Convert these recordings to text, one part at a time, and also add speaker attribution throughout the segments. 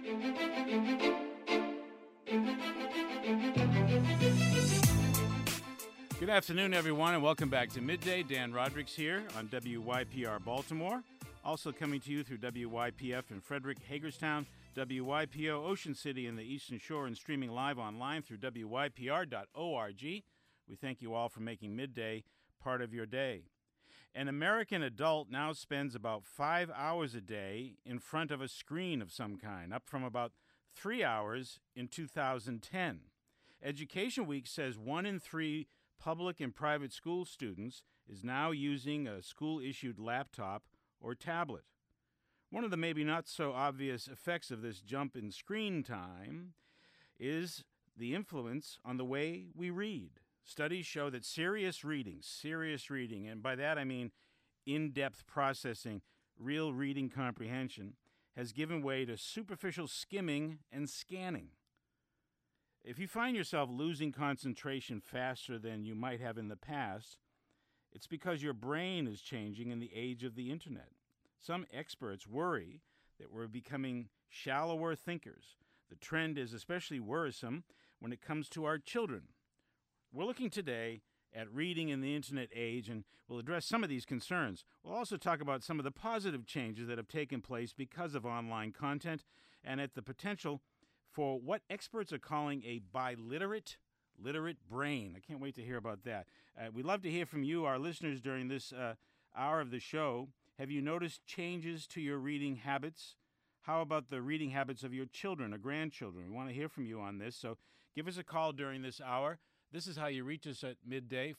Speaker 1: Good afternoon, everyone, and welcome back to Midday. Dan Rodricks here on WYPR Baltimore. Also coming to you through WYPF in Frederick, Hagerstown, WYPO Ocean City in the Eastern Shore, and streaming live online through WYPR.org. We thank you all for making Midday part of your day. An American adult now spends about 5 hours a day in front of a screen of some kind, up from about 3 hours in 2010. Education Week says 1 in 3 public and private school students is now using a school-issued laptop or tablet. One of the maybe not so obvious effects of this jump in screen time is the influence on the way we read. Studies show that serious reading, and by that I mean in-depth processing, real reading comprehension, has given way to superficial skimming and scanning. If you find yourself losing concentration faster than you might have in the past, it's because your brain is changing in the age of the internet. Some experts worry that we're becoming shallower thinkers. The trend is especially worrisome when it comes to our children. We're looking today at reading in the internet age, and we'll address some of these concerns. We'll also talk about some of the positive changes that have taken place because of online content and at the potential for what experts are calling a biliterate brain. I can't wait to hear about that. We'd love to hear from you, our listeners, during this hour of the show. Have you noticed changes to your reading habits? How about the reading habits of your children or grandchildren? We want to hear from you on this, so give us a call during this hour. This is how you reach us at midday,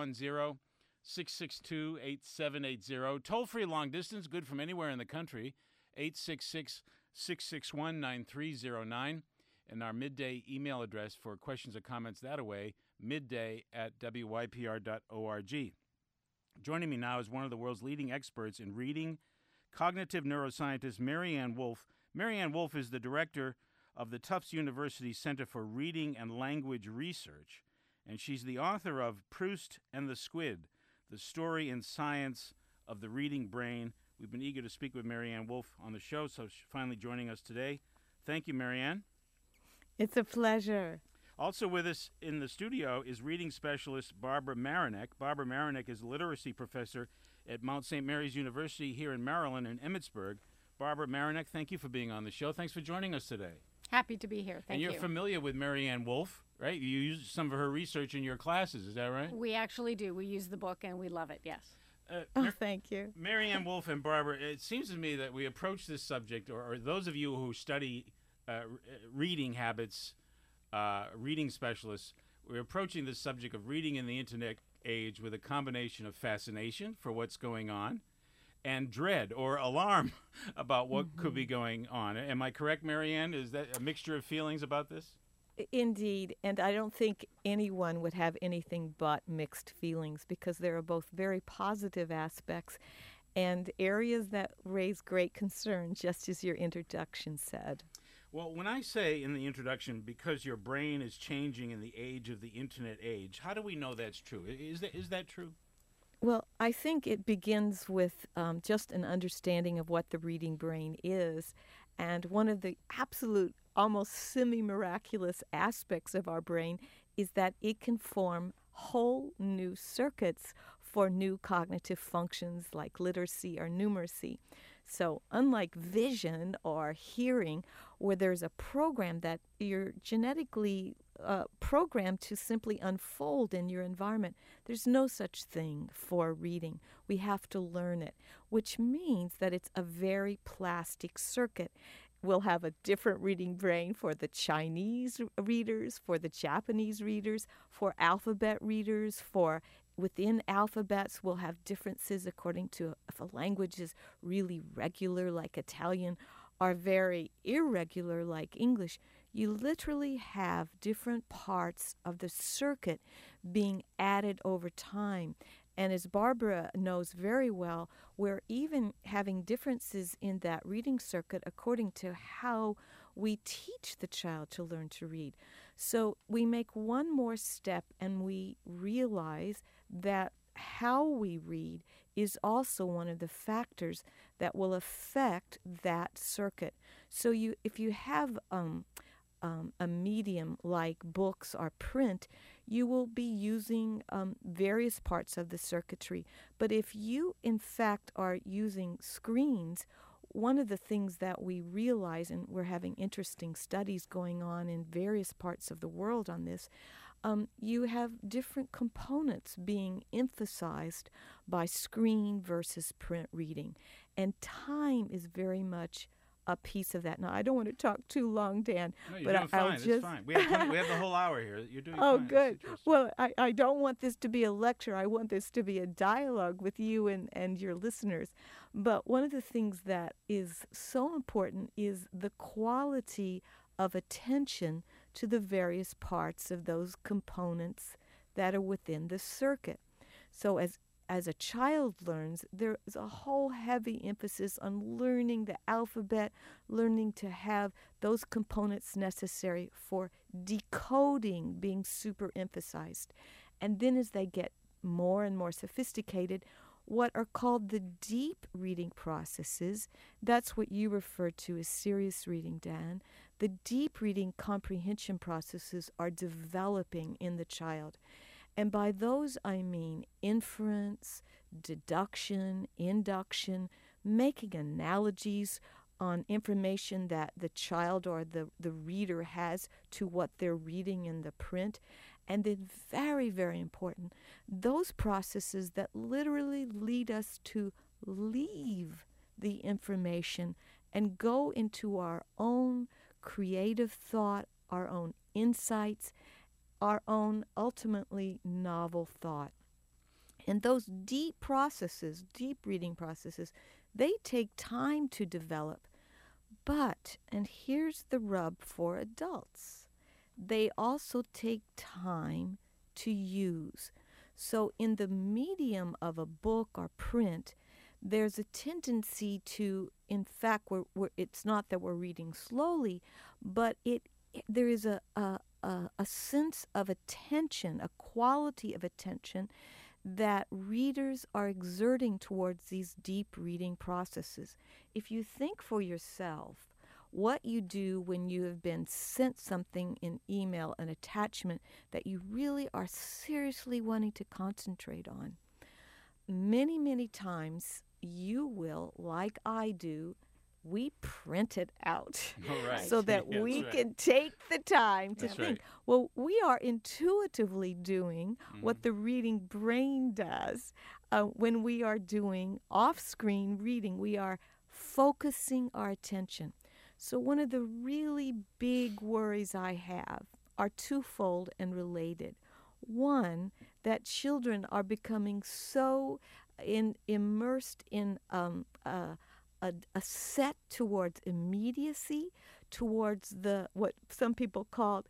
Speaker 1: 410-662-8780. Toll-free long distance, good from anywhere in the country, 866-661-9309. And our midday email address for questions or comments that-a-way, midday@wypr.org. Joining me now is one of the world's leading experts in reading, cognitive neuroscientist Maryanne Wolf. Maryanne Wolf is the director of the Tufts University Center for Reading and Language Research, and she's the author of Proust and the Squid, The Story and Science of the Reading Brain. We've been eager to speak with Maryanne Wolf on the show, so she's finally joining us today. Thank you, Maryanne.
Speaker 2: It's a pleasure.
Speaker 1: Also with us in the studio is reading specialist Barbara Marinek. Barbara Marinek is a literacy professor at Mount St. Mary's University here in Maryland in Emmitsburg. Barbara Marinek, thank you for being on the show. Thanks for joining us today.
Speaker 3: Happy to be here. Thank you.
Speaker 1: And you're familiar with Maryanne Wolf, right? You use some of her research in your classes, is that right?
Speaker 3: We actually do. We use the book and we love it, yes.
Speaker 2: Thank you.
Speaker 1: Maryanne Wolf and Barbara, it seems to me that we approach this subject, or those of you who study reading habits, reading specialists, we're approaching this subject of reading in the internet age with a combination of fascination for what's going on and dread or alarm about what could be going on. Am I correct, Maryanne? Is that a mixture of feelings about this?
Speaker 2: Indeed, and I don't think anyone would have anything but mixed feelings because there are both very positive aspects and areas that raise great concern, just as your introduction said.
Speaker 1: Well, when I say in the introduction, because your brain is changing in the age of the internet age, how do we know that's true? Is that true?
Speaker 2: Well, I think it begins with just an understanding of what the reading brain is. And one of the absolute, almost semi-miraculous aspects of our brain is that it can form whole new circuits for new cognitive functions like literacy or numeracy. So unlike vision or hearing, where there's a program that you're genetically programmed to simply unfold in your environment, there's no such thing for reading. We have to learn it, which means that it's a very plastic circuit. We'll have a different reading brain for the Chinese readers, for the Japanese readers, for alphabet readers, for within alphabets we'll have differences according to if a language is really regular like Italian or very irregular like English. You literally have different parts of the circuit being added over time. And as Barbara knows very well, we're even having differences in that reading circuit according to how we teach the child to learn to read. So we make one more step and we realize that how we read is also one of the factors that will affect that circuit. So if you have a medium like books or print, you will be using various parts of the circuitry. But if you, in fact, are using screens, one of the things that we realize, and we're having interesting studies going on in various parts of the world on this, you have different components being emphasized by screen versus print reading. And time is very much a piece of that. Now, I don't want to talk too long, Dan.
Speaker 1: No, you're
Speaker 2: but
Speaker 1: doing fine.
Speaker 2: It's
Speaker 1: fine. We have the whole hour here. You're doing
Speaker 2: oh,
Speaker 1: fine.
Speaker 2: good. Well, I don't want this to be a lecture. I want this to be a dialogue with you and your listeners. But one of the things that is so important is the quality of attention to the various parts of those components that are within the circuit. So as a child learns, there is a whole heavy emphasis on learning the alphabet, learning to have those components necessary for decoding being super emphasized. And then as they get more and more sophisticated, what are called the deep reading processes, that's what you refer to as serious reading, Dan. The deep reading comprehension processes are developing in the child. And by those I mean inference, deduction, induction, making analogies on information that the child or the reader has to what they're reading in the print. And then very, very important, those processes that literally lead us to leave the information and go into our own creative thought, our own insights, our own ultimately novel thought. And those deep processes, deep reading processes, they take time to develop. But, and here's the rub for adults, they also take time to use. So in the medium of a book or print, there's a tendency to, in fact, it's not that we're reading slowly, but there is a sense of attention, a quality of attention that readers are exerting towards these deep reading processes. If you think for yourself what you do when you have been sent something in email, an attachment that you really are seriously wanting to concentrate on, many, many times you will, like I do, we print it out so that we can take the time to think. Well, we are intuitively doing what the reading brain does when we are doing off-screen reading. We are focusing our attention. So one of the really big worries I have are twofold and related. One, that children are becoming so immersed in a set towards immediacy, towards what some people call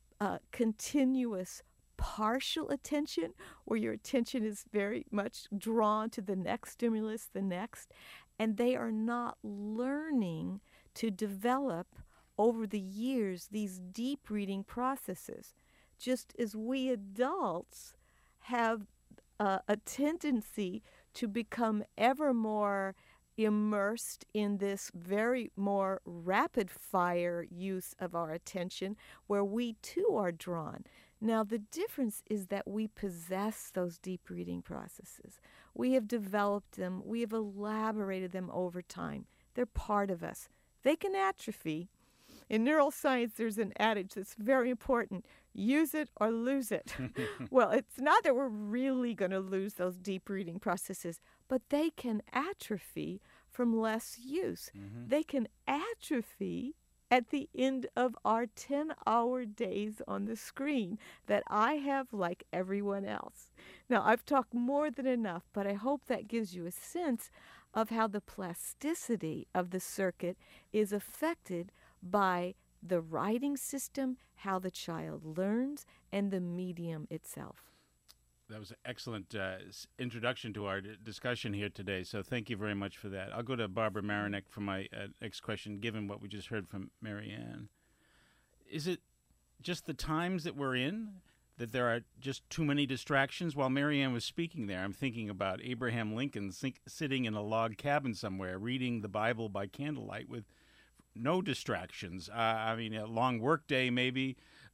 Speaker 2: continuous partial attention, where your attention is very much drawn to the next stimulus, the next, and they are not learning to develop over the years these deep reading processes. Just as we adults have a tendency to become ever more immersed in this very more rapid fire use of our attention, where we too are drawn. Now, the difference is that we possess those deep reading processes. We have developed them. We have elaborated them over time. They're part of us. They can atrophy. In neuroscience, there's an adage that's very important: use it or lose it. Well, it's not that we're really going to lose those deep reading processes, but they can atrophy from less use. They can atrophy at the end of our 10-hour days on the screen that I have, like everyone else. Now, I've talked more than enough, but I hope that gives you a sense of how the plasticity of the circuit is affected by the writing system, how the child learns, and the medium itself.
Speaker 1: That was an excellent introduction to our discussion here today, so thank you very much for that. I'll go to Barbara Marinek for my next question, given what we just heard from Marianne. Is it just the times that we're in that there are just too many distractions? While Marianne was speaking there, I'm thinking about Abraham Lincoln sitting in a log cabin somewhere, reading the Bible by candlelight with no distractions. I mean, a long work day, maybe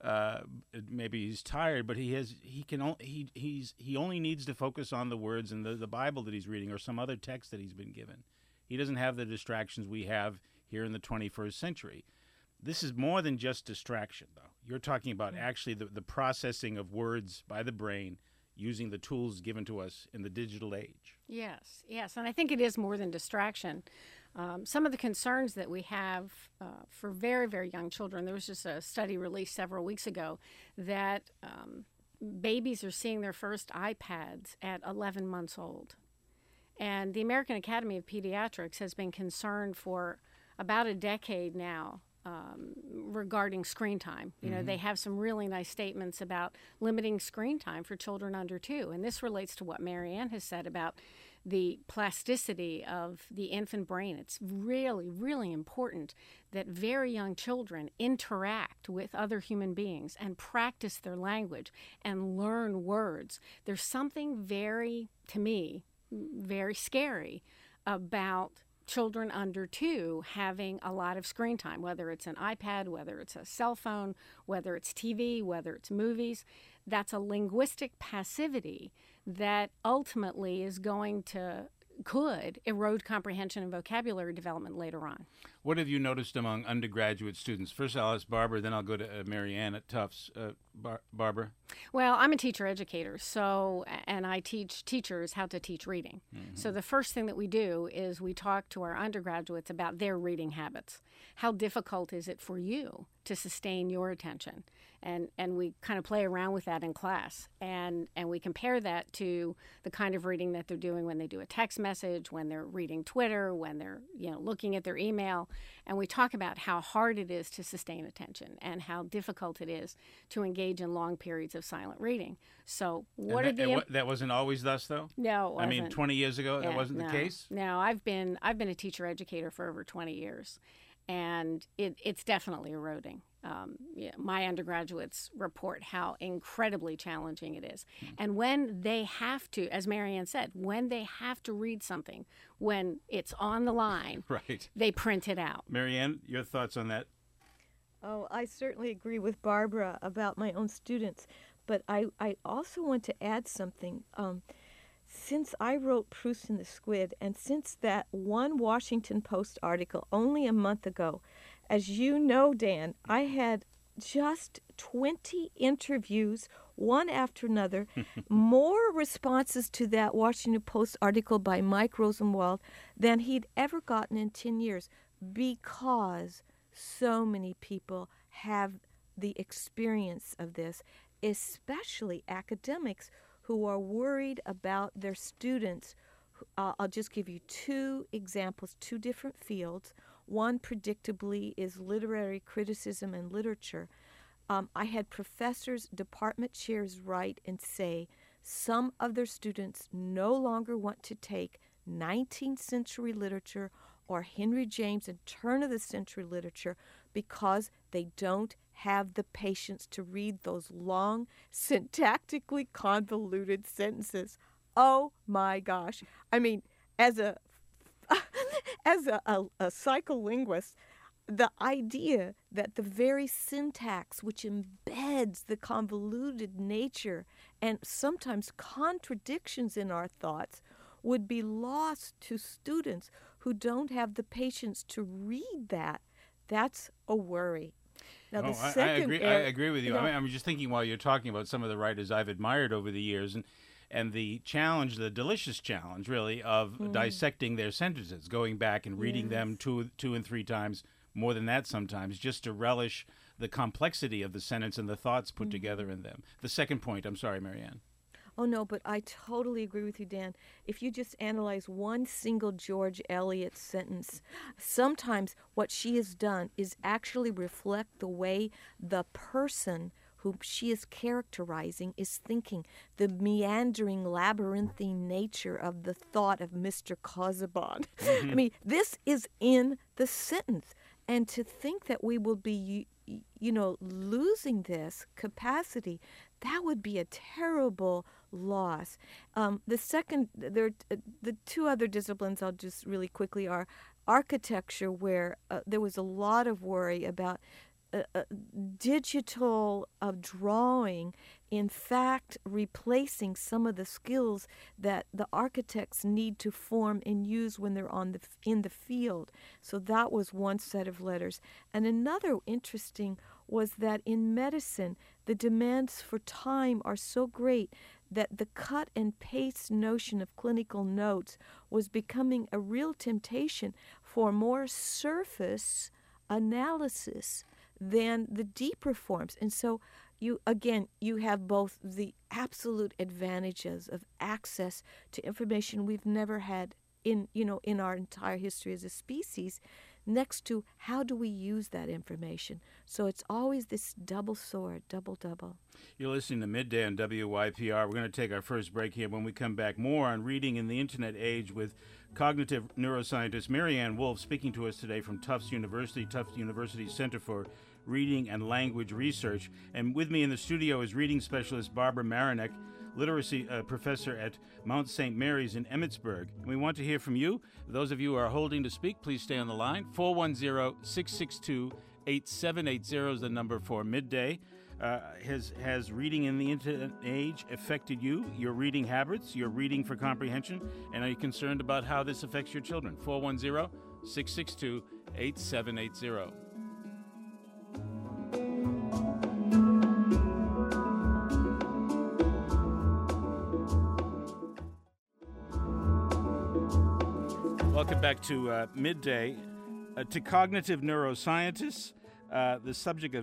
Speaker 1: he's tired, but he only needs to focus on the words in the Bible that he's reading or some other text that he's been given. He doesn't have the distractions we have here in the 21st century. This is more than just distraction, though. You're talking about actually the processing of words by the brain using the tools given to us in the digital age.
Speaker 3: Yes, and I think it is more than distraction. Some of the concerns that we have for very, very young children, there was just a study released several weeks ago that babies are seeing their first iPads at 11 months old. And the American Academy of Pediatrics has been concerned for about a decade now regarding screen time. You know, they have some really nice statements about limiting screen time for children under 2. And this relates to what Marianne has said about the plasticity of the infant brain. It's really, really important that very young children interact with other human beings and practice their language and learn words. There's something very, to me, very scary about children under 2 having a lot of screen time, whether it's an iPad, whether it's a cell phone, whether it's TV, whether it's movies. That's a linguistic passivity that ultimately is could erode comprehension and vocabulary development later on.
Speaker 1: What have you noticed among undergraduate students? First, I'll ask Barbara, then I'll go to Marianne at Tufts. Barbara?
Speaker 3: Well, I'm a teacher educator, and I teach teachers how to teach reading. So the first thing that we do is we talk to our undergraduates about their reading habits. How difficult is it for you to sustain your attention? And we kind of play around with that in class. And we compare that to the kind of reading that they're doing when they do a text message, when they're reading Twitter, when they're looking at their email. And we talk about how hard it is to sustain attention and how difficult it is to engage in long periods of silent reading. So
Speaker 1: that wasn't always thus, though?
Speaker 3: No, it wasn't.
Speaker 1: I mean, 20 years ago, that wasn't the case?
Speaker 3: No, I've been a teacher educator for over 20 years. And it's definitely eroding. My undergraduates report how incredibly challenging it is. And when they have to, as Marianne said, when they have to read something, when it's on the line,
Speaker 1: right, they
Speaker 3: print it out.
Speaker 1: Marianne, your thoughts on that?
Speaker 2: Oh, I certainly agree with Barbara about my own students. But I also want to add something. Since I wrote Proust and the Squid, and since that one Washington Post article only a month ago, as you know, Dan, I had just 20 interviews, one after another, more responses to that Washington Post article by Mike Rosenwald than he'd ever gotten in 10 years, because so many people have the experience of this, especially academics who are worried about their students. I'll just give you 2 examples, 2 different fields. One, predictably, is literary criticism and literature. I had professors, department chairs write and say some of their students no longer want to take 19th century literature or Henry James and turn-of-the-century literature because they don't have the patience to read those long, syntactically convoluted sentences. Oh my gosh. I mean, as a psycholinguist, the idea that the very syntax which embeds the convoluted nature and sometimes contradictions in our thoughts would be lost to students who don't have the patience to read that, that's a worry. Now,
Speaker 1: I agree with you. I mean, I'm just thinking while you're talking about some of the writers I've admired over the years, and the challenge, the delicious challenge, really, of dissecting their sentences, going back and reading them 2 and 3 times, more than that sometimes, just to relish the complexity of the sentence and the thoughts put together in them. The second point, I'm sorry, Marianne.
Speaker 2: Oh, no, but I totally agree with you, Dan. If you just analyze one single George Eliot sentence, sometimes what she has done is actually reflect the way the person whom she is characterizing is thinking, the meandering, labyrinthine nature of the thought of Mr. Casaubon. I mean, this is in the sentence. And to think that we will be, losing this capacity, that would be a terrible loss. The two other disciplines I'll just really quickly are architecture, where there was a lot of worry about digital drawing, in fact, replacing some of the skills that the architects need to form and use when they're in the field. So that was one set of letters. And another interesting was that in medicine, the demands for time are so great that the cut and paste notion of clinical notes was becoming a real temptation for more surface analysis than the deeper forms. And so you have both the absolute advantages of access to information we've never had in our entire history as a species, next to how do we use that information. So it's always this double sword, double.
Speaker 1: You're listening to Midday on WYPR. We're going to take our first break here. When we come back, more on reading in the internet age with cognitive neuroscientist Marianne Wolf, speaking to us today from Tufts University Center for Reading and Language Research. And with me in the studio is reading specialist Barbara Marinek, literacy professor at Mount St. Mary's in Emmitsburg. And we want to hear from you. Those of you who are holding to speak, please stay on the line. 410-662-8780 is the number for Midday. Has reading in the internet age affected you, your reading habits, your reading for comprehension? And are you concerned about how this affects your children? 410-662-8780. Welcome back to Midday. To cognitive neuroscientists, the subject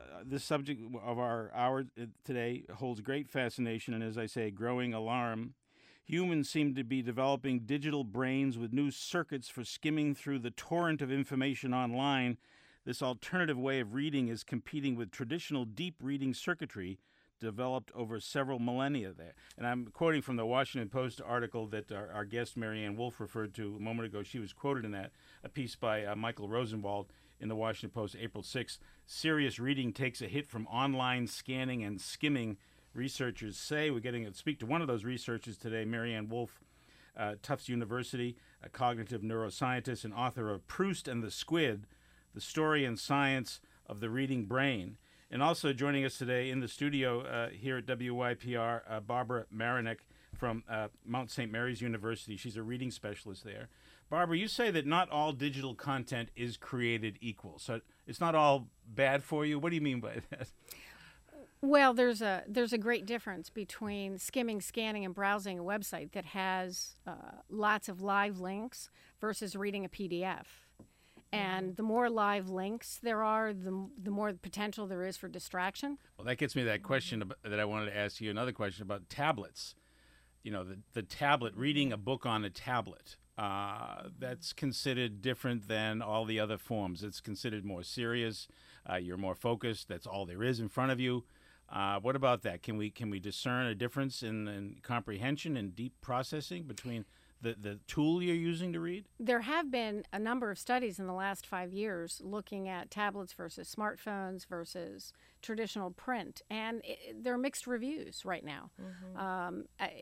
Speaker 1: of our hour today holds great fascination and, as I say, growing alarm. Humans seem to be developing digital brains with new circuits for skimming through the torrent of information online. This alternative way of reading is competing with traditional deep reading circuitry developed over several millennia there. And I'm quoting from the Washington Post article that our guest Marianne Wolf referred to a moment ago. She was quoted in that, a piece by Michael Rosenwald in the Washington Post, April 6th. Serious reading takes a hit from online scanning and skimming, researchers say. We're getting to speak to one of those researchers today, Marianne Wolf, Tufts University, a cognitive neuroscientist and author of Proust and the Squid, The Story and Science of the Reading Brain. And also joining us today in the studio here at WYPR, Barbara Marinek from Mount St. Mary's University. She's a reading specialist there. Barbara, you say that not all digital content is created equal. So it's not all bad for you. What do you mean by that?
Speaker 3: Well, there's a great difference between skimming, scanning, and browsing a website that has lots of live links versus reading a PDF. And the more live links there are, the more potential there is for distraction.
Speaker 1: Well, that gets me to that question that I wanted to ask you, another question about tablets. You know, the tablet, reading a book on a tablet, that's considered different than all the other forms. It's considered more serious. You're more focused. That's all there is in front of you. What about that? Can we discern a difference in comprehension and deep processing between the tool you're using to read?
Speaker 3: There have been a number of studies in the last 5 years looking at tablets versus smartphones versus traditional print, and there are mixed reviews right now. Mm-hmm.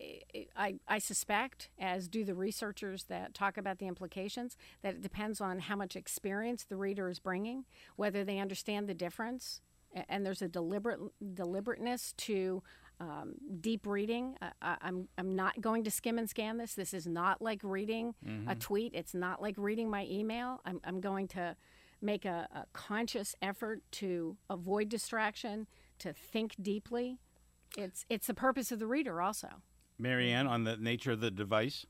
Speaker 3: I suspect, as do the researchers that talk about the implications, that it depends on how much experience the reader is bringing, whether they understand the difference, and there's a deliberateness to deep reading. I'm not going to skim and scan this. This is not like reading a tweet. It's not like reading my email. I'm going to make a conscious effort to avoid distraction, to think deeply. It's the purpose of the reader also.
Speaker 1: Marianne, on the nature of the device?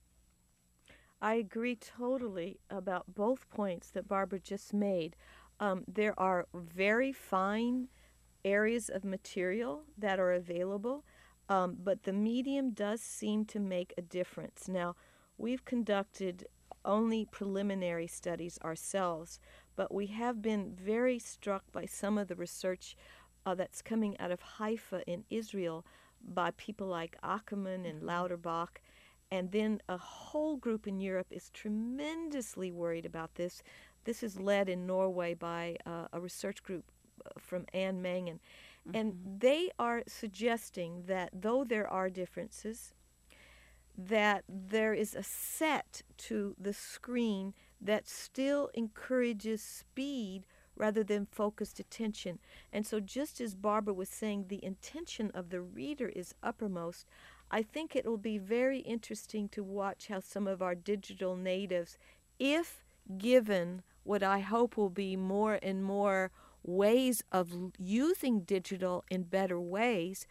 Speaker 2: I agree totally about both points that Barbara just made. There are very fine areas of material that are available, but the medium does seem to make a difference. Now, we've conducted only preliminary studies ourselves, but we have been very struck by some of the research that's coming out of Haifa in Israel by people like Ackerman and Lauterbach. And then a whole group in Europe is tremendously worried about this. this is led in Norway by a research group from Anne Mangen. And they are suggesting that though there are differences, that there is a set to the screen that still encourages speed rather than focused attention. And so just as Barbara was saying, the intention of the reader is uppermost, I think it will be very interesting to watch how some of our digital natives, if given what I hope will be more and more ways of using digital in better ways,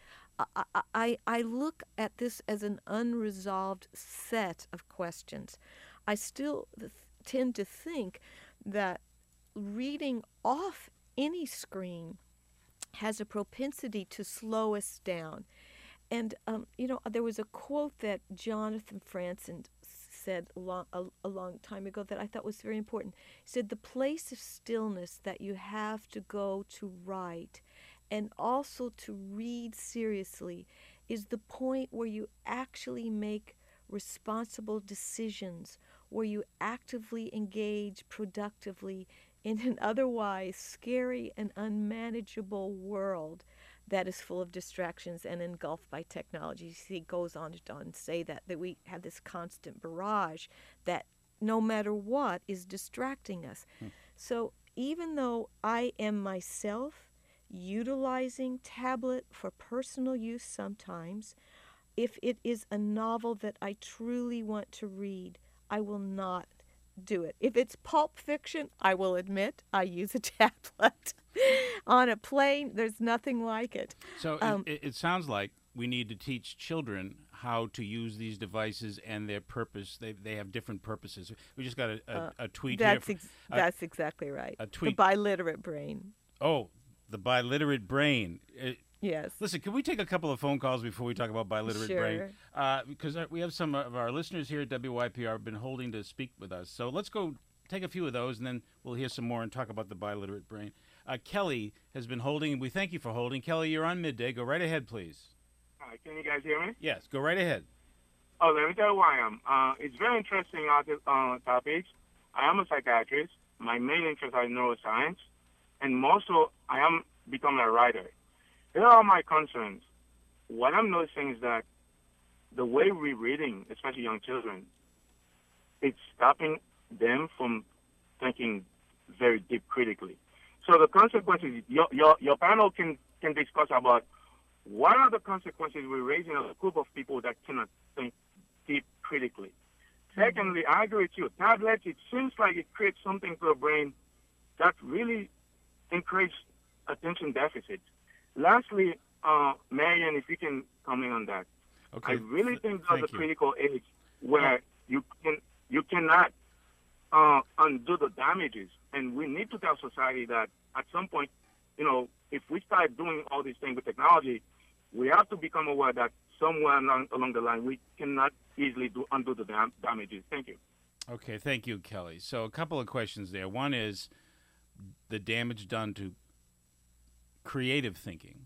Speaker 2: I look at this as an unresolved set of questions. I still tend to think that reading off any screen has a propensity to slow us down. And, there was a quote that Jonathan Franzen said a long time ago that I thought was very important. He said, the place of stillness that you have to go to write and also to read seriously is the point where you actually make responsible decisions, where you actively engage productively in an otherwise scary and unmanageable world that is full of distractions and engulfed by technology. You see, it goes on to say that we have this constant barrage that no matter what is distracting us. So even though I am myself utilizing tablet for personal use sometimes, if it is a novel that I truly want to read, I will not do it. If it's pulp fiction, I will admit I use a tablet. On a plane, there's nothing like it.
Speaker 1: So it sounds like we need to teach children how to use these devices and their purpose. They have different purposes. We just got a tweet here.
Speaker 2: That's exactly right.
Speaker 1: A tweet.
Speaker 2: The biliterate brain.
Speaker 1: Oh, the biliterate brain.
Speaker 2: Yes.
Speaker 1: Listen, can we take a couple of phone calls before we talk about biliterate brain?
Speaker 2: Sure.
Speaker 1: Because we have some of our listeners here at WYPR have been holding to speak with us. So let's go take a few of those, and then we'll hear some more and talk about the biliterate brain. Kelly has been holding, and we thank you for holding. Kelly, you're on Midday. Go right ahead, please.
Speaker 4: Hi, can you guys hear me?
Speaker 1: Yes, go right ahead.
Speaker 4: Oh, let me tell you why I am. It's very interesting topics. I am a psychiatrist. My main interest is neuroscience, and more so, I am becoming a writer. Here are my concerns. What I'm noticing is that the way we're reading, especially young children, it's stopping them from thinking very deep critically. So the consequences, your panel can discuss about what are the consequences we're raising a group of people that cannot think deep critically. Secondly, I agree with you. Tablets, it seems like it creates something for the brain that really encourages attention deficit. Lastly, Marian, if you can comment on that.
Speaker 1: Okay.
Speaker 4: I really think there's a critical age where you cannot undo the damages, and we need to tell society that at some point, if we start doing all these things with technology, we have to become aware that somewhere along the line we cannot easily undo the damages. Thank you.
Speaker 1: Okay, thank you, Kelly. So a couple of questions there. One is the damage done to creative thinking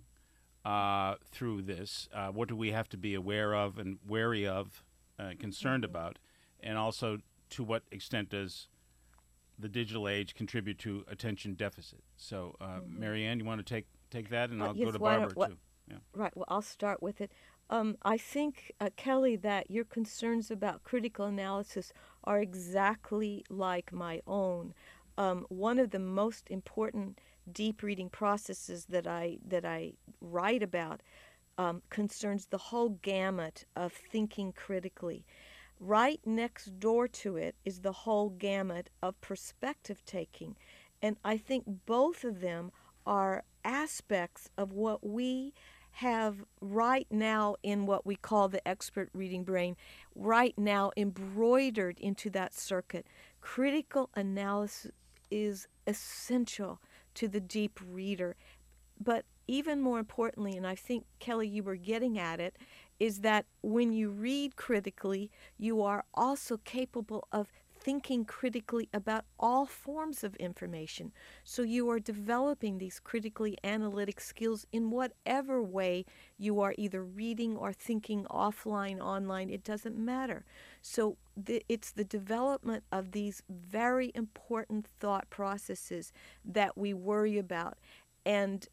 Speaker 1: through this. What do we have to be aware of and wary of, concerned about, and also to what extent does the digital age contribute to attention deficit? So, Marianne, you want to take that, and I'll go to Barbara too. Yeah.
Speaker 2: Right. Well, I'll start with it. I think, Kelly, that your concerns about critical analysis are exactly like my own. One of the most important deep reading processes that I write about concerns the whole gamut of thinking critically. Right next door to it is the whole gamut of perspective taking. And I think both of them are aspects of what we have right now in what we call the expert reading brain, right now embroidered into that circuit. Critical analysis is essential to the deep reader. But even more importantly, and I think, Kelly, you were getting at it, is that when you read critically, you are also capable of thinking critically about all forms of information. So you are developing these critically analytic skills in whatever way you are either reading or thinking offline, online, it doesn't matter. So it's the development of these very important thought processes that we worry about. And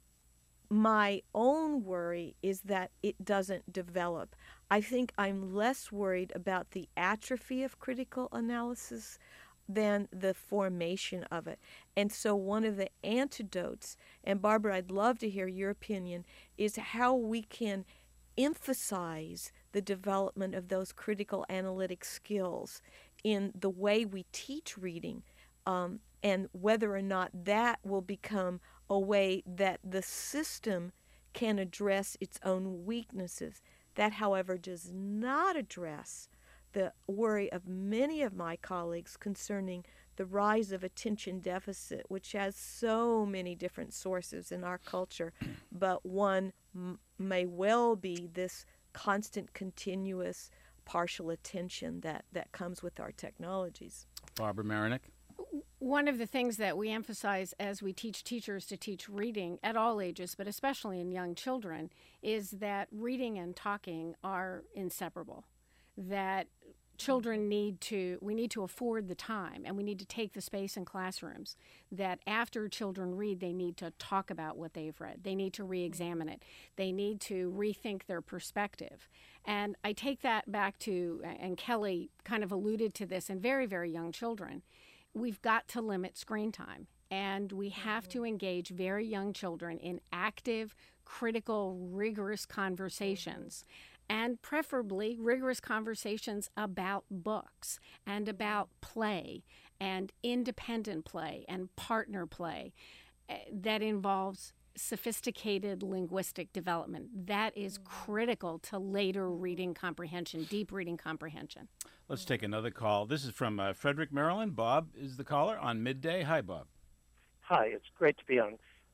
Speaker 2: my own worry is that it doesn't develop. I think I'm less worried about the atrophy of critical analysis than the formation of it. And so one of the antidotes, and Barbara, I'd love to hear your opinion, is how we can emphasize the development of those critical analytic skills in the way we teach reading, and whether or not that will become a way that the system can address its own weaknesses. That, however, does not address the worry of many of my colleagues concerning the rise of attention deficit, which has so many different sources in our culture, but one may well be this constant, continuous, partial attention that comes with our technologies.
Speaker 1: Barbara Marinek?
Speaker 3: One of the things that we emphasize as we teach teachers to teach reading at all ages, but especially in young children, is that reading and talking are inseparable. That children we need to afford the time, and we need to take the space in classrooms. That after children read, they need to talk about what they've read. They need to re-examine it. They need to rethink their perspective. And I take that back to, and Kelly kind of alluded to this, in very, very young children. We've got to limit screen time, and we have to engage very young children in active, critical, rigorous conversations, and preferably rigorous conversations about books and about play and independent play and partner play that involves sophisticated linguistic development. That is critical to later reading comprehension, deep reading comprehension.
Speaker 1: Let's take another call. This is from Frederick, Maryland. Bob is the caller on Midday. Hi, Bob.
Speaker 5: Hi, it's great to be on.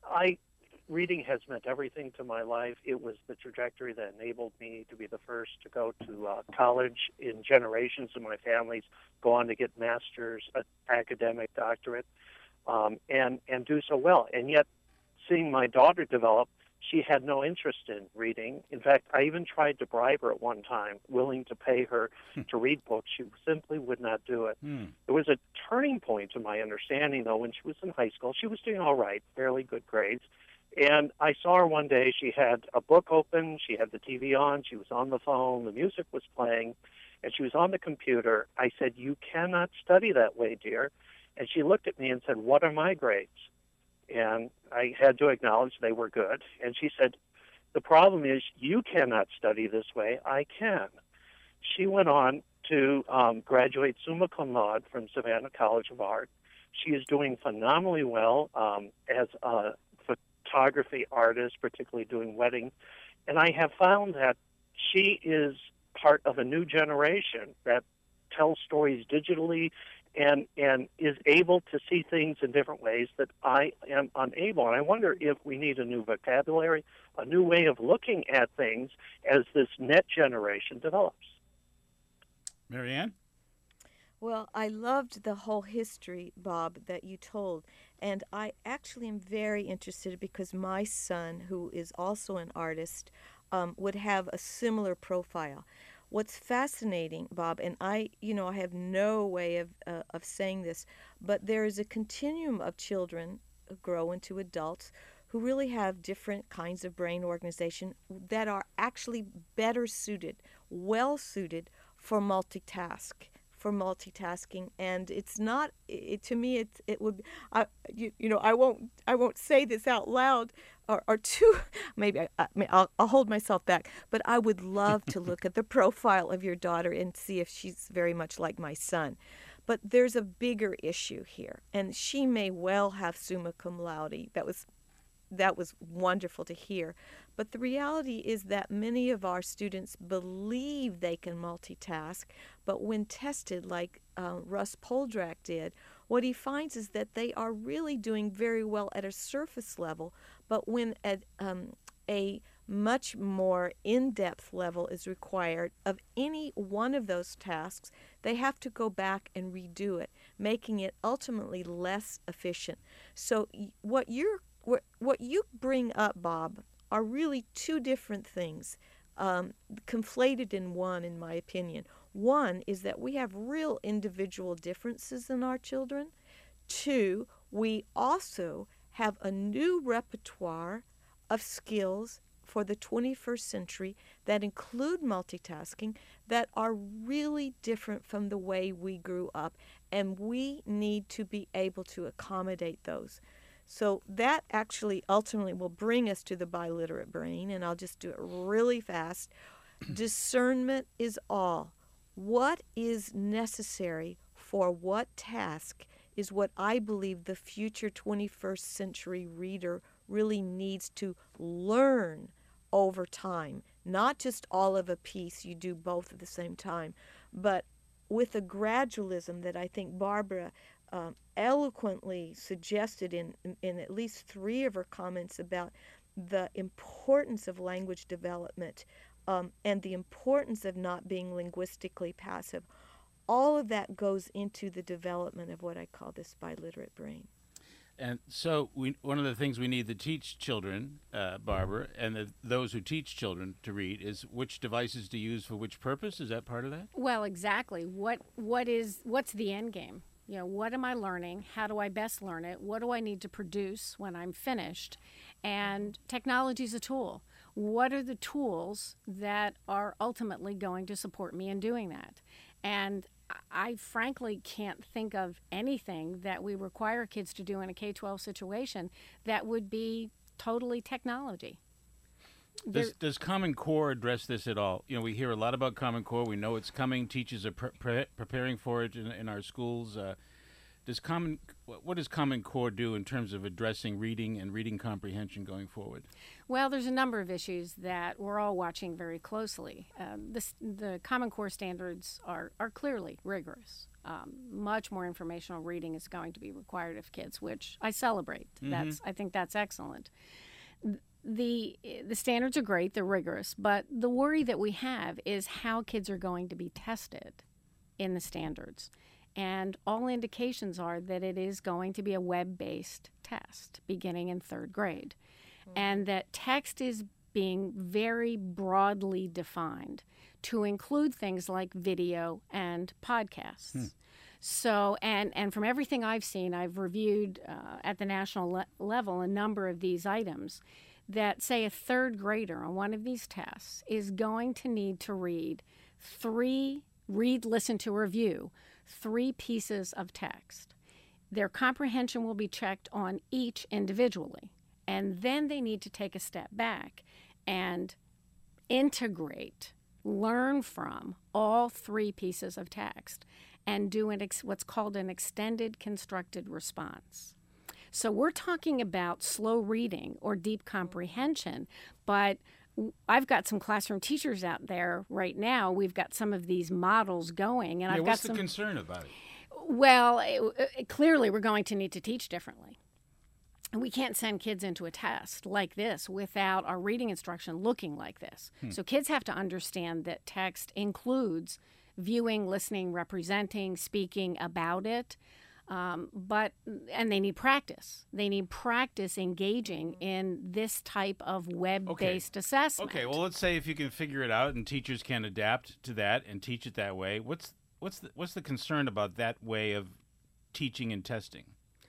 Speaker 5: Reading has meant everything to my life. It was the trajectory that enabled me to be the first to go to college in generations of my family's, go on to get master's, academic doctorate, and do so well. And yet, seeing my daughter develop, she had no interest in reading. In fact, I even tried to bribe her at one time, willing to pay her to read books. She simply would not do it. There was a turning point to my understanding, though, when she was in high school. She was doing all right, fairly good grades. And I saw her one day. She had a book open. She had the TV on. She was on the phone. The music was playing. And she was on the computer. I said, "You cannot study that way, dear." And she looked at me and said, "What are my grades?" And I had to acknowledge they were good. And she said, "The problem is you cannot study this way. I can." She went on to graduate summa cum laude from Savannah College of Art. She is doing phenomenally well as a photography artist, particularly doing weddings. And I have found that she is part of a new generation that tells stories digitally and is able to see things in different ways that I am unable. And I wonder if we need a new vocabulary, a new way of looking at things as this net generation develops.
Speaker 1: Marianne?
Speaker 2: Well, I loved the whole history, Bob, that you told. And I actually am very interested because my son, who is also an artist, would have a similar profile. What's fascinating, Bob, and I have no way of saying this, but there is a continuum of children who grow into adults who really have different kinds of brain organization that are actually better suited, well suited for multitasking, and it's not. To me, it would. I won't say this out loud, or too. Maybe I'll hold myself back. But I would love to look at the profile of your daughter and see if she's very much like my son. But there's a bigger issue here, and she may well have summa cum laude. That was wonderful to hear. But the reality is that many of our students believe they can multitask, but when tested, like Russ Poldrack did, what he finds is that they are really doing very well at a surface level, but when a much more in-depth level is required of any one of those tasks. They have to go back and redo it, making it ultimately less efficient. So what you bring up, Bob, are really two different things, conflated in one, in my opinion. One is that we have real individual differences in our children. Two, we also have a new repertoire of skills for the 21st century that include multitasking that are really different from the way we grew up, and we need to be able to accommodate those. So that actually ultimately will bring us to the biliterate brain, and I'll just do it really fast. Discernment is all. What is necessary for what task is what I believe the future 21st century reader really needs to learn over time. Not just all of a piece, you do both at the same time, but with a gradualism that I think Barbara eloquently suggested in at least three of her comments about the importance of language development and the importance of not being linguistically passive. All of that goes into the development of what I call this biliterate brain.
Speaker 1: And so one of the things we need to teach children, Barbara, and those who teach children to read is which devices to use for which purpose. Is that part of that?
Speaker 3: Well, exactly. What's the end game? You know, what am I learning? How do I best learn it? What do I need to produce when I'm finished? And technology is a tool. What are the tools that are ultimately going to support me in doing that? And I frankly can't think of anything that we require kids to do in a K-12 situation that would be totally technology.
Speaker 1: Does Common Core address this at all? You know, we hear a lot about Common Core. We know it's coming. Teachers are preparing for it in our schools. What does Common Core do in terms of addressing reading and reading comprehension going forward?
Speaker 3: Well, there's a number of issues that we're all watching very closely. The Common Core standards are clearly rigorous. Much more informational reading is going to be required of kids, which I celebrate.
Speaker 1: Mm-hmm.
Speaker 3: I think that's excellent. The standards are great, they're rigorous, but the worry that we have is how kids are going to be tested in the standards. And all indications are that it is going to be a web-based test beginning in third grade. Mm-hmm. And that text is being very broadly defined to include things like video and podcasts. So, and from everything I've seen, I've reviewed at the national level a number of these items that say a third grader on one of these tests is going to need to read, listen to, review 3 pieces of text. Their comprehension will be checked on each individually, and then they need to take a step back and integrate, learn from all 3 pieces of text, and do what's called an extended constructed response. So we're talking about slow reading or deep comprehension, but I've got some classroom teachers out there right now. We've got some of these models going, and
Speaker 1: what's the concern about it?
Speaker 3: Well, clearly we're going to need to teach differently. We can't send kids into a test like this without our reading instruction looking like this. So kids have to understand that text includes viewing, listening, representing, speaking about it. And they need practice. They need practice engaging in this type of web-based assessment.
Speaker 1: Okay, well, let's say if you can figure it out and teachers can adapt to that and teach it that way, what's the concern about that way of teaching and testing?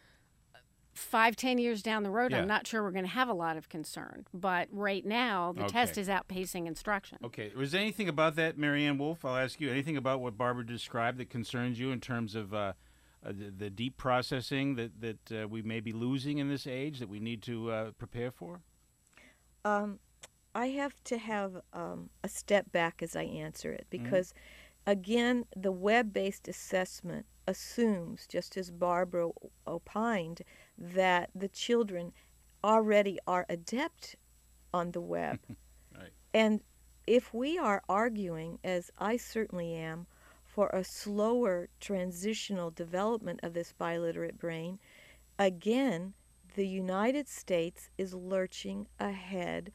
Speaker 3: 5-10 years down the road, I'm not sure we're going to have a lot of concern. But right now, the test is outpacing instruction. Okay.
Speaker 1: Was there anything about that, Marianne Wolf? I'll ask you. Anything about what Barbara described that concerns you in terms of the deep processing that we may be losing in this age that we need to prepare for?
Speaker 2: I have to have a step back as I answer it because, again, the web-based assessment assumes, just as Barbara opined, that the children already are adept on the web.
Speaker 1: Right.
Speaker 2: And if we are arguing, as I certainly am, for a slower transitional development of this biliterate brain, again, the United States is lurching ahead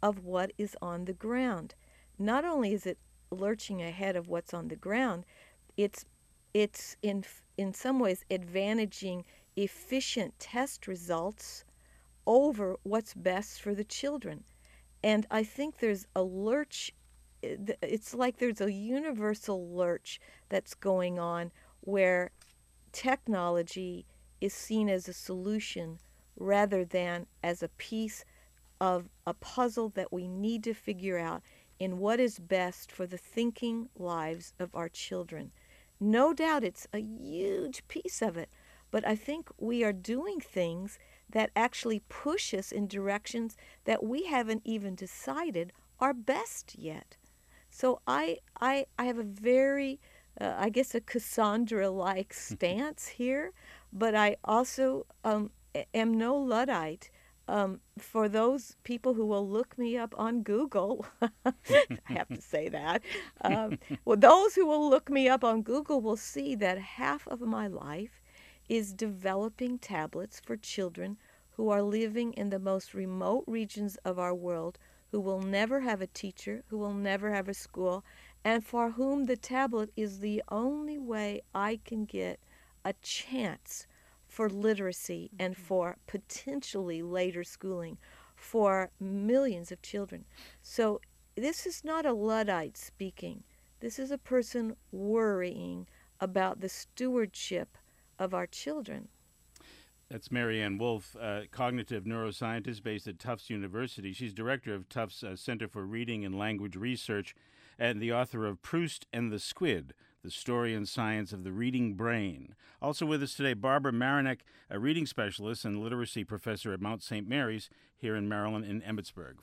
Speaker 2: of what is on the ground. Not only is it lurching ahead of what's on the ground, it's in some ways advantaging efficient test results over what's best for the children. And I think there's a lurch, it's like there's a universal lurch that's going on where technology is seen as a solution rather than as a piece of a puzzle that we need to figure out in what is best for the thinking lives of our children. No doubt it's a huge piece of it, but I think we are doing things that actually push us in directions that we haven't even decided are best yet. So I have a very, I guess, a Cassandra-like stance here, but I also am no Luddite. For those people who will look me up on Google, I have to say that, well, those who will look me up on Google will see that half of my life is developing tablets for children who are living in the most remote regions of our world, who will never have a teacher, who will never have a school, and for whom the tablet is the only way I can get a chance for literacy and for potentially later schooling for millions of children. So this is not a Luddite speaking. This is a person worrying about the stewardship of our children.
Speaker 1: That's Marianne Wolf, cognitive neuroscientist based at Tufts University. She's director of Tufts Center for Reading and Language Research and the author of Proust and the Squid, The Story and Science of the Reading Brain. Also with us today, Barbara Marinek, a reading specialist and literacy professor at Mount St. Mary's here in Maryland in Emmitsburg.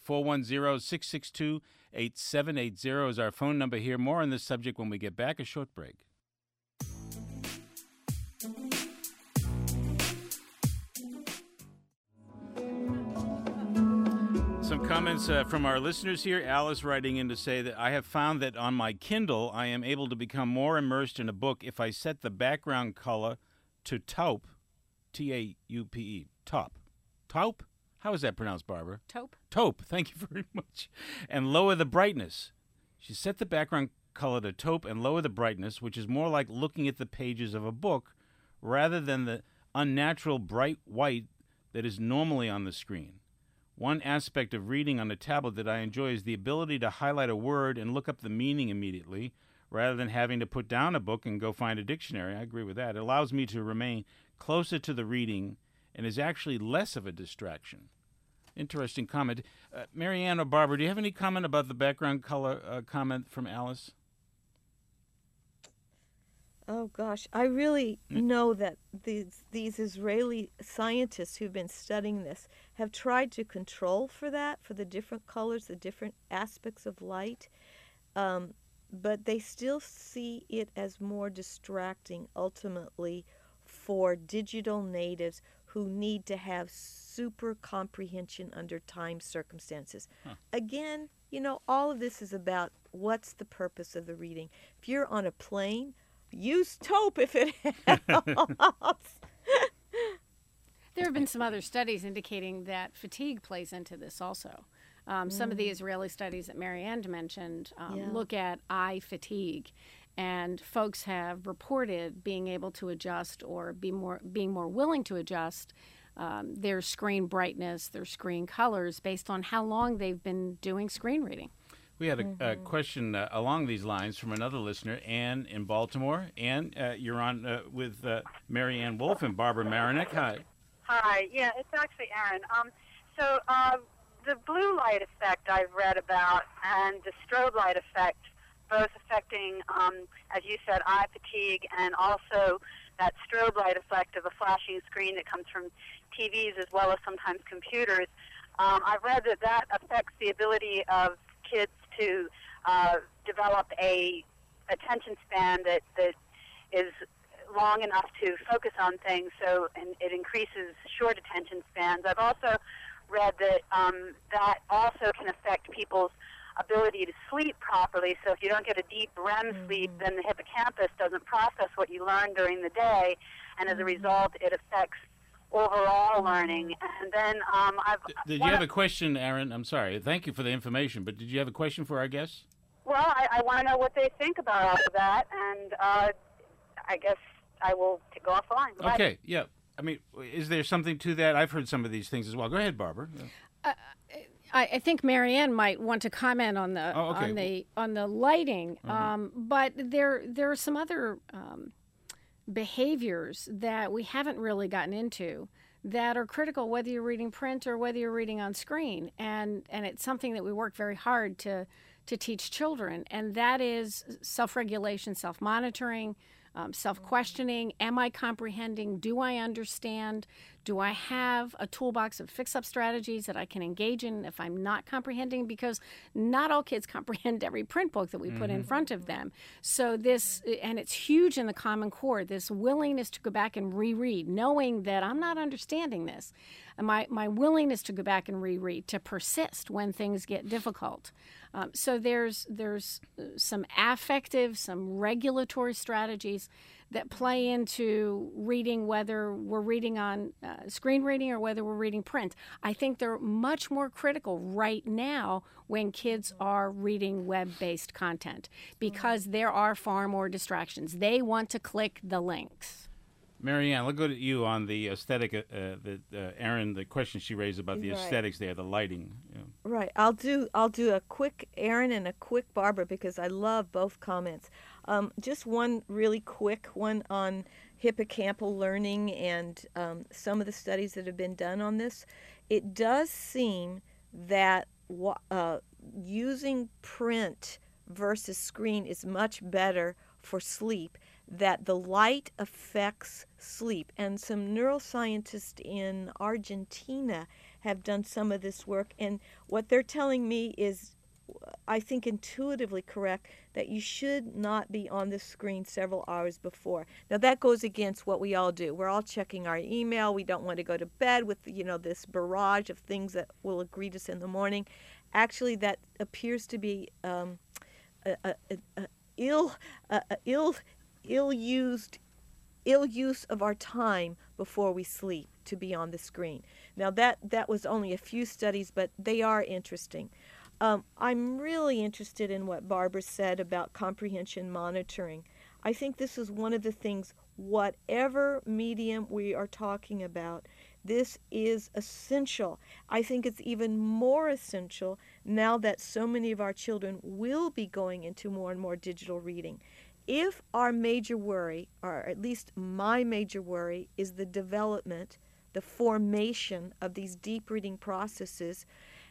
Speaker 1: 410-662-8780 is our phone number here. More on this subject when we get back. A short break. Some comments from our listeners here. Alice writing in to say that I have found that on my Kindle, I am able to become more immersed in a book if I set the background color to taupe, T-A-U-P-E, taupe. Taupe? How is that pronounced, Barbara?
Speaker 3: Taupe.
Speaker 1: Taupe, thank you very much. And lower the brightness. She set the background color to taupe and lower the brightness, which is more like looking at the pages of a book rather than the unnatural bright white that is normally on the screen. One aspect of reading on a tablet that I enjoy is the ability to highlight a word and look up the meaning immediately, rather than having to put down a book and go find a dictionary. I agree with that. It allows me to remain closer to the reading and is actually less of a distraction. Interesting comment. Marianne or Barbara, do you have any comment about the background color comment from Alice?
Speaker 2: Oh gosh, I really know that these Israeli scientists who've been studying this have tried to control for that, for the different colors, the different aspects of light, but they still see it as more distracting ultimately for digital natives who need to have super comprehension under time circumstances. Again, all of this is about what's the purpose of the reading. If you're on a plane, use taupe if it helps.
Speaker 3: There have been some other studies indicating that fatigue plays into this also. Some of the Israeli studies that Marianne mentioned look at eye fatigue, and folks have reported being able to adjust or being more willing to adjust their screen brightness, their screen colors based on how long they've been doing screen reading.
Speaker 1: We had a question along these lines from another listener, Ann in Baltimore. Ann, you're on with Marianne Wolf and Barbara Marinek. Hi.
Speaker 6: Hi. Yeah, it's actually Aaron. So the blue light effect I've read about and the strobe light effect, both affecting, as you said, eye fatigue and also that strobe light effect of a flashing screen that comes from TVs as well as sometimes computers. I've read that affects the ability of kids to develop a attention span that is long enough to focus on things, and it increases short attention spans. I've also read that that also can affect people's ability to sleep properly. So if you don't get a deep REM sleep, then the hippocampus doesn't process what you learned during the day, and as a result, it affects overall learning. And then
Speaker 1: Did you have a question, Aaron? I'm sorry. Thank you for the information, but did you have a question for our guests?
Speaker 6: Well, I want to know what they think about all of that, and I guess I will go offline. Bye.
Speaker 1: Okay, yeah. I mean, is there something to that? I've heard some of these things as well. Go ahead, Barbara. Yeah.
Speaker 3: I think Marianne might want to comment on the on the lighting, but there are some other behaviors that we haven't really gotten into that are critical, whether you're reading print or whether you're reading on screen, and it's something that we work very hard to teach children, and that is self-regulation, self-monitoring, self-questioning. Am I comprehending? Do I understand? Do I have a toolbox of fix-up strategies that I can engage in if I'm not comprehending? Because not all kids comprehend every print book that we put in front of them. So this, and it's huge in the Common Core, this willingness to go back and reread, knowing that I'm not understanding this. And my willingness to go back and reread, to persist when things get difficult. So there's some affective, some regulatory strategies that play into reading, whether we're reading on screen reading or whether we're reading print. I think they're much more critical right now when kids are reading web-based content because there are far more distractions. They want to click the links.
Speaker 1: Marianne, let's go to you on the aesthetic. Aaron, the question she raised about the aesthetics there, the lighting. Yeah.
Speaker 2: Right. I'll do a quick Aaron and a quick Barbara because I love both comments. Just one really quick one on hippocampal learning and some of the studies that have been done on this. It does seem that using print versus screen is much better for sleep, that the light affects sleep. And some neuroscientists in Argentina have done some of this work. And what they're telling me is, I think intuitively correct, that you should not be on the screen several hours before. Now that goes against what we all do. We're all checking our email. We don't want to go to bed with, this barrage of things that will greet us in the morning. Actually, that appears to be ill use of our time before we sleep to be on the screen. Now that was only a few studies, but they are interesting. I'm really interested in what Barbara said about comprehension monitoring. I think this is one of the things, whatever medium we are talking about, this is essential. I think it's even more essential now that so many of our children will be going into more and more digital reading. If our major worry, or at least my major worry, is the development, the formation of these deep reading processes,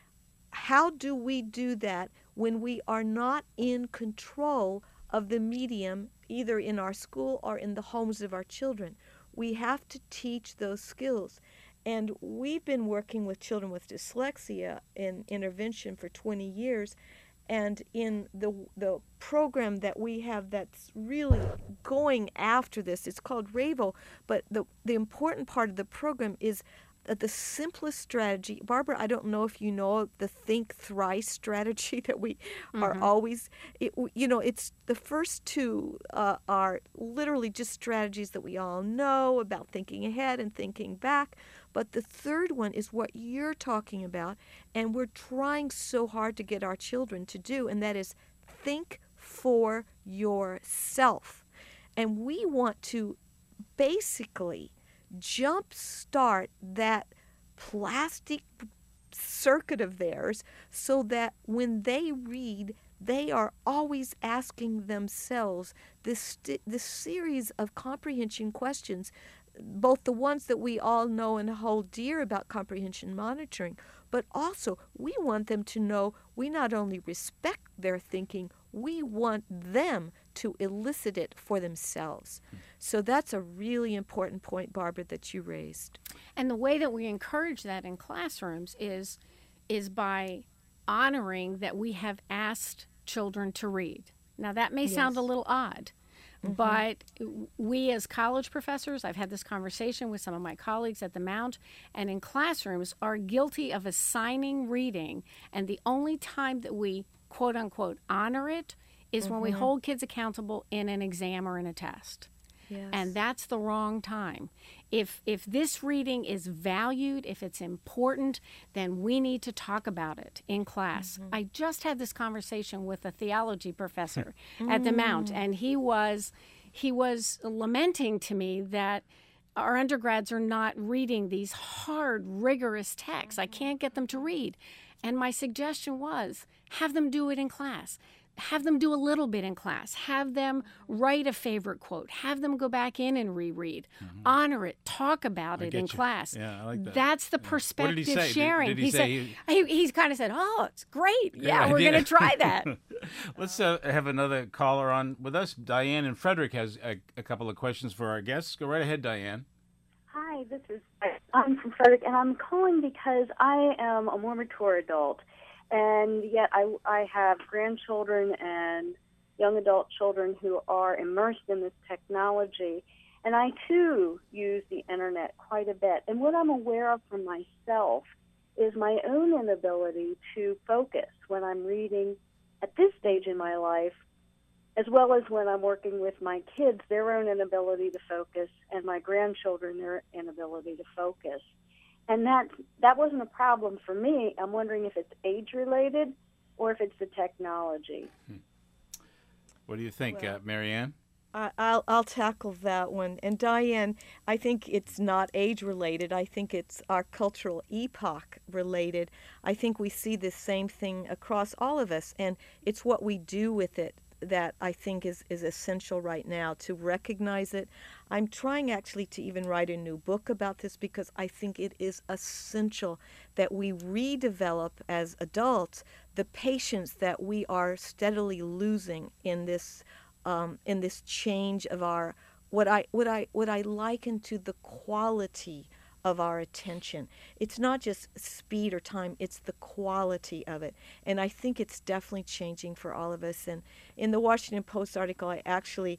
Speaker 2: how do we do that when we are not in control of the medium, either in our school or in the homes of our children? We have to teach those skills. And we've been working with children with dyslexia in intervention for 20 years. And in the program that we have that's really going after this, it's called RAVO, but the important part of the program is the simplest strategy. Barbara, I don't know if you know the think thrice strategy that we are always, it's the first two are literally just strategies that we all know about thinking ahead and thinking back. But the third one is what you're talking about, and we're trying so hard to get our children to do, and that is think for yourself. And we want to basically jumpstart that plastic circuit of theirs so that when they read, they are always asking themselves this series of comprehension questions, both the ones that we all know and hold dear about comprehension monitoring, but also we want them to know we not only respect their thinking, we want them to elicit it for themselves. So that's a really important point, Barbara, that you raised.
Speaker 3: And the way that we encourage that in classrooms is by honoring that we have asked children to read. Now that may sound a little odd, but we as college professors, I've had this conversation with some of my colleagues at the Mount, and in classrooms are guilty of assigning reading, and the only time that we quote-unquote honor it is when we hold kids accountable in an exam or in a test.
Speaker 2: Yes.
Speaker 3: And that's the wrong time. If this reading is valued, if it's important, then we need to talk about it in class. I just had this conversation with a theology professor at the Mount, and he was lamenting to me that our undergrads are not reading these hard, rigorous texts. I can't get them to read. And my suggestion was, have them do it in class. Have them do a little bit in class. Have them write a favorite quote. Have them go back in and reread. Honor it. Talk about it in class.
Speaker 1: Yeah, I like that.
Speaker 3: That's the
Speaker 1: What
Speaker 3: perspective
Speaker 1: did he say?
Speaker 3: sharing.
Speaker 1: Did he say
Speaker 3: he's kind of said, "Oh, it's great. Yeah,
Speaker 1: Good
Speaker 3: we're
Speaker 1: idea.
Speaker 3: going to try that."
Speaker 1: Let's have another caller on with us. Diane and Frederick has a couple of questions for our guests. Go right ahead, Diane.
Speaker 7: Hi, I'm from Frederick, and I'm calling because I am a more mature adult, and yet I have grandchildren and young adult children who are immersed in this technology, and I too use the internet quite a bit. And what I'm aware of for myself is my own inability to focus when I'm reading at this stage in my life, as well as when I'm working with my kids, their own inability to focus, and my grandchildren, their inability to focus. And that wasn't a problem for me. I'm wondering if it's age-related or if it's the technology.
Speaker 1: What do you think, Marianne?
Speaker 2: I'll tackle that one. And Diane, I think it's not age-related. I think it's our cultural epoch-related. I think we see the same thing across all of us, and it's what we do with it that I think is essential right now, to recognize it. I'm trying actually to even write a new book about this because I think it is essential that we redevelop as adults the patience that we are steadily losing in this change of our what I liken to the quality of our attention. It's not just speed or time, it's the quality of it. And I think it's definitely changing for all of us. And in the Washington Post article, I actually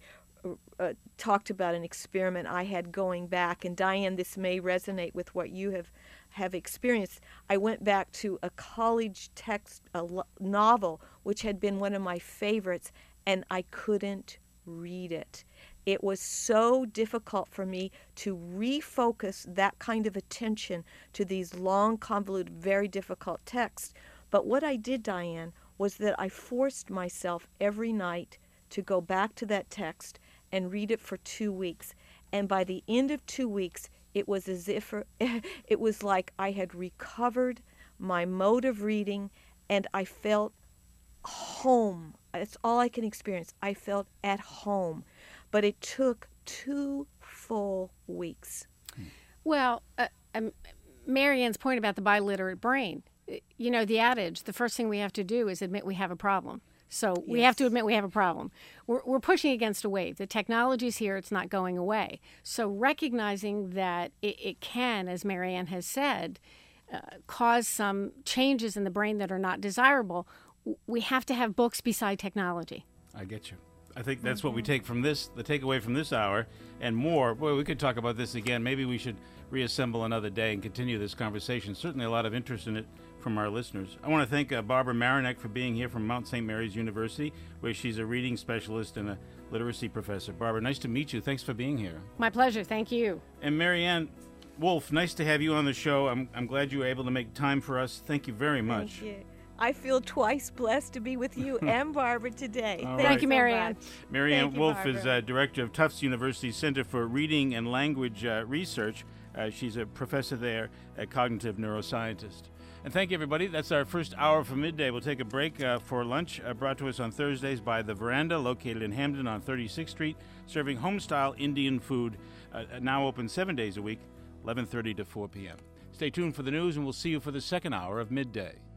Speaker 2: talked about an experiment I had going back. And Diane, this may resonate with what you have experienced. I went back to a college text, novel, which had been one of my favorites, and I couldn't read it. It was so difficult for me to refocus that kind of attention to these long, convoluted, very difficult texts. But what I did, Diane, was that I forced myself every night to go back to that text and read it for 2 weeks. And by the end of 2 weeks, it was as if it was like I had recovered my mode of reading, and I felt home. That's all I can experience. I felt at home. But it took 2 full weeks.
Speaker 3: Well, Marianne's point about the biliterate brain, you know, the adage, the first thing we have to do is admit we have a problem. So we have to admit we have a problem. We're pushing against a wave. The technology's here. It's not going away. So recognizing that it can, as Marianne has said, cause some changes in the brain that are not desirable, we have to have books beside technology.
Speaker 1: I get you. I think that's what we take from this, the takeaway from this hour, and more. Boy, we could talk about this again. Maybe we should reassemble another day and continue this conversation. Certainly a lot of interest in it from our listeners. I want to thank Barbara Marinek for being here from Mount St. Mary's University, where she's a reading specialist and a literacy professor. Barbara, nice to meet you. Thanks for being here.
Speaker 3: My pleasure. Thank you.
Speaker 1: And Marianne Wolf, nice to have you on the show. I'm glad you were able to make time for us. Thank you very much.
Speaker 2: Thank you. I feel twice blessed to be with you and Barbara today.
Speaker 3: Thank you, Marianne.
Speaker 1: Marianne Wolf is director of Tufts University Center for Reading and Language Research. She's a professor there, a cognitive neuroscientist. And thank you, everybody. That's our first hour for midday. We'll take a break for lunch, brought to us on Thursdays by The Veranda, located in Hamden on 36th Street, serving home-style Indian food, now open 7 days a week, 11:30 to 4 p.m. Stay tuned for the news, and we'll see you for the second hour of midday.